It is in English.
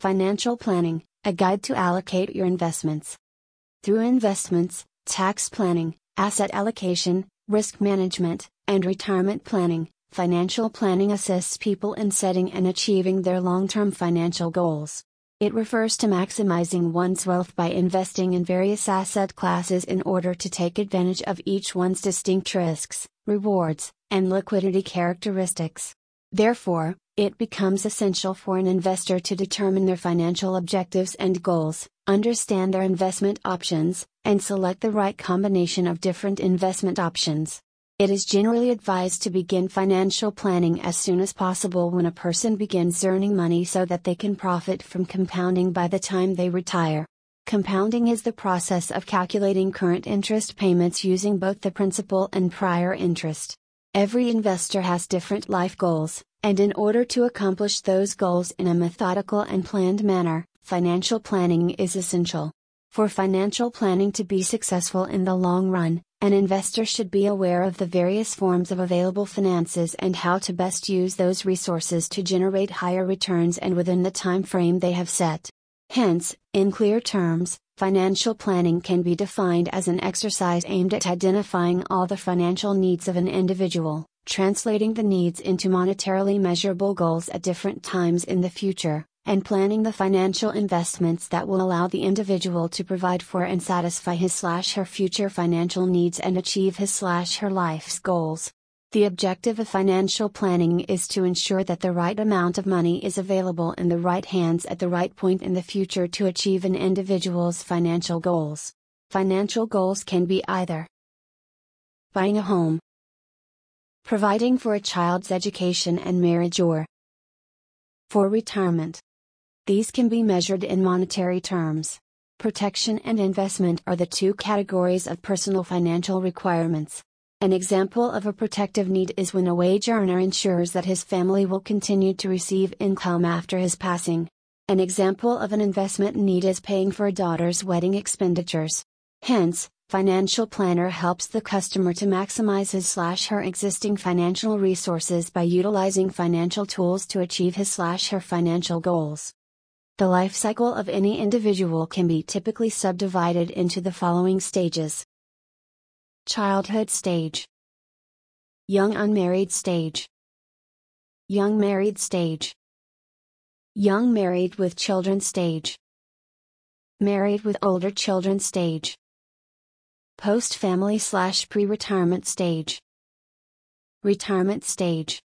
Financial planning, a guide to allocate your investments. Through investments, tax planning, asset allocation, risk management, and retirement planning, financial planning assists people in setting and achieving their long-term financial goals. It refers to maximizing one's wealth by investing in various asset classes in order to take advantage of each one's distinct risks, rewards, and liquidity characteristics. Therefore, it becomes essential for an investor to determine their financial objectives and goals, understand their investment options, and select the right combination of different investment options. It is generally advised to begin financial planning as soon as possible when a person begins earning money so that they can profit from compounding by the time they retire. Compounding is the process of calculating current interest payments using both the principal and prior interest. Every investor has different life goals, and in order to accomplish those goals in a methodical and planned manner, financial planning is essential. For financial planning to be successful in the long run, an investor should be aware of the various forms of available finances and how to best use those resources to generate higher returns and within the time frame they have set. Hence, in clear terms, financial planning can be defined as an exercise aimed at identifying all the financial needs of an individual, translating the needs into monetarily measurable goals at different times in the future, and planning the financial investments that will allow the individual to provide for and satisfy his/her future financial needs and achieve his/her life's goals. The objective of financial planning is to ensure that the right amount of money is available in the right hands at the right point in the future to achieve an individual's financial goals. Financial goals can be either buying a home, providing for a child's education and marriage, or for retirement. These can be measured in monetary terms. Protection and investment are the two categories of personal financial requirements. An example of a protective need is when a wage earner ensures that his family will continue to receive income after his passing. An example of an investment need is paying for a daughter's wedding expenditures. Hence, financial planner helps the customer to maximize his/her existing financial resources by utilizing financial tools to achieve his/her financial goals. The life cycle of any individual can be typically subdivided into the following stages: childhood stage, young unmarried stage, young married stage, young married with children stage, married with older children stage, post-family/pre-retirement stage, retirement stage.